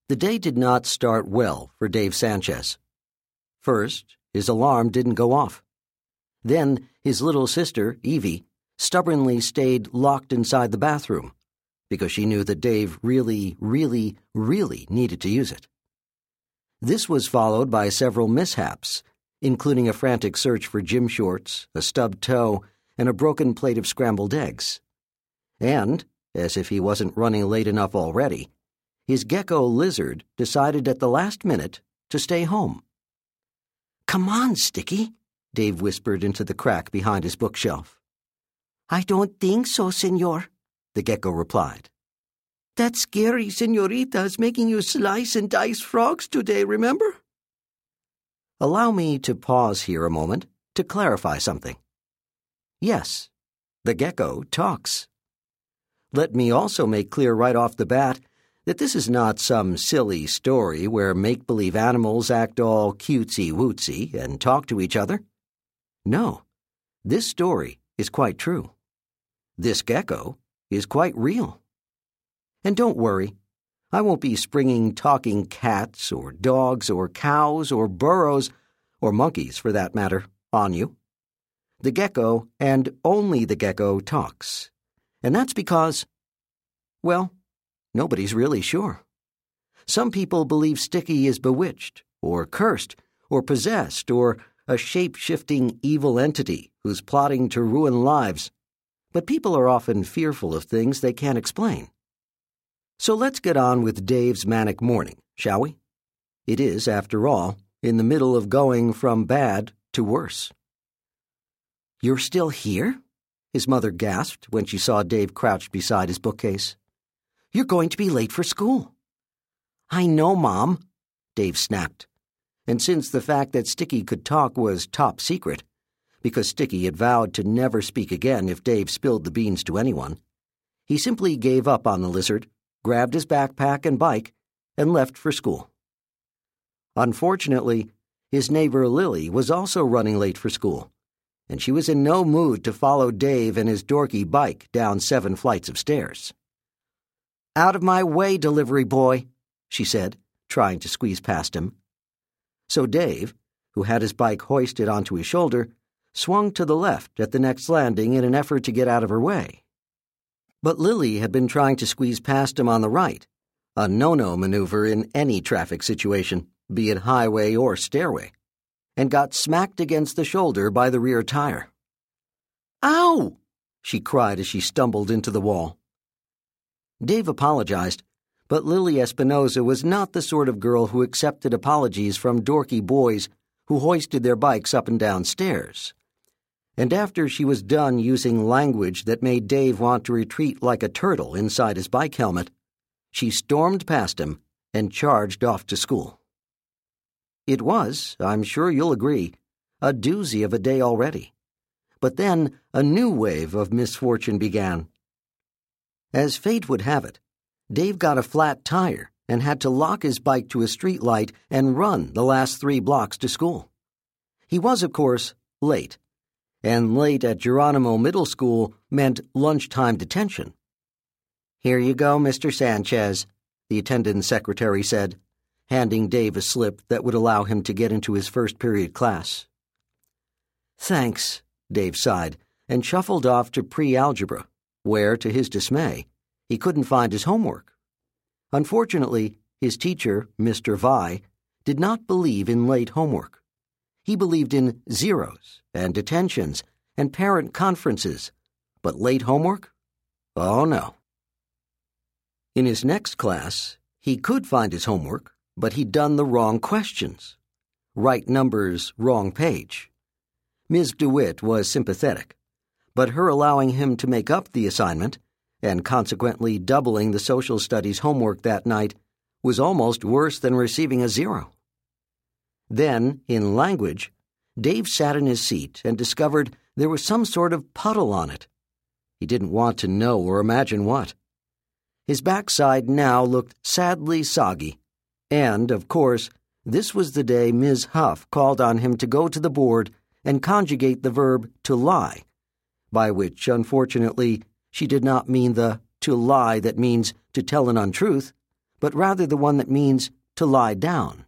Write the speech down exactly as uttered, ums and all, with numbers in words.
The day did not start well for Dave Sanchez. First, his alarm didn't go off. Then, his little sister, Evie, stubbornly stayed locked inside the bathroom because she knew that Dave really, really, really needed to use it. This was followed by several mishaps, including a frantic search for gym shorts, a stubbed toe, and a broken plate of scrambled eggs. And, as if he wasn't running late enough already, his gecko lizard decided at the last minute to stay home. "Come on, Sticky," Dave whispered into the crack behind his bookshelf. "I don't think so, senor," the gecko replied. "That scary senorita is making you slice and dice frogs today, remember?" Allow me to pause here a moment to clarify something. Yes, the gecko talks. Let me also make clear right off the bat that this is not some silly story where make-believe animals act all cutesy-wootsy and talk to each other. No, this story is quite true. This gecko is quite real. And don't worry, I won't be springing talking cats or dogs or cows or burros, or monkeys for that matter, on you. The gecko, and only the gecko, talks. And that's because, well, nobody's really sure. Some people believe Sticky is bewitched, or cursed, or possessed, or a shape-shifting evil entity who's plotting to ruin lives. But people are often fearful of things they can't explain. So let's get on with Dave's manic morning, shall we? It is, after all, in the middle of going from bad to worse. "You're still here?" his mother gasped when she saw Dave crouched beside his bookcase. "You're going to be late for school." "I know, Mom," Dave snapped. And since the fact that Sticky could talk was top secret, because Sticky had vowed to never speak again if Dave spilled the beans to anyone, he simply gave up on the lizard, grabbed his backpack and bike, and left for school. Unfortunately, his neighbor Lily was also running late for school, and she was in no mood to follow Dave and his dorky bike down seven flights of stairs. "Out of my way, delivery boy," she said, trying to squeeze past him. So Dave, who had his bike hoisted onto his shoulder, swung to the left at the next landing in an effort to get out of her way. But Lily had been trying to squeeze past him on the right, a no-no maneuver in any traffic situation, be it highway or stairway, and got smacked against the shoulder by the rear tire. "Ow!" she cried as she stumbled into the wall. Dave apologized, but Lily Espinosa was not the sort of girl who accepted apologies from dorky boys who hoisted their bikes up and down stairs. And after she was done using language that made Dave want to retreat like a turtle inside his bike helmet, she stormed past him and charged off to school. It was, I'm sure you'll agree, a doozy of a day already. But then a new wave of misfortune began. As fate would have it, Dave got a flat tire and had to lock his bike to a street light and run the last three blocks to school. He was, of course, late. And late at Geronimo Middle School meant lunchtime detention. "Here you go, Mister Sanchez," the attendance secretary said, handing Dave a slip that would allow him to get into his first period class. "Thanks," Dave sighed, and shuffled off to pre-algebra, where, to his dismay, he couldn't find his homework. Unfortunately, his teacher, Mister Vi, did not believe in late homework. He believed in zeros and detentions and parent conferences, but late homework? Oh, no. In his next class, he could find his homework, but he'd done the wrong questions. Right numbers, wrong page. Miz DeWitt was sympathetic, but her allowing him to make up the assignment, and consequently doubling the social studies homework that night, was almost worse than receiving a zero. Then, in language, Dave sat in his seat and discovered there was some sort of puddle on it. He didn't want to know or imagine what. His backside now looked sadly soggy, and, of course, this was the day Miz Huff called on him to go to the board and conjugate the verb to lie, by which, unfortunately, she did not mean the to lie that means to tell an untruth, but rather the one that means to lie down.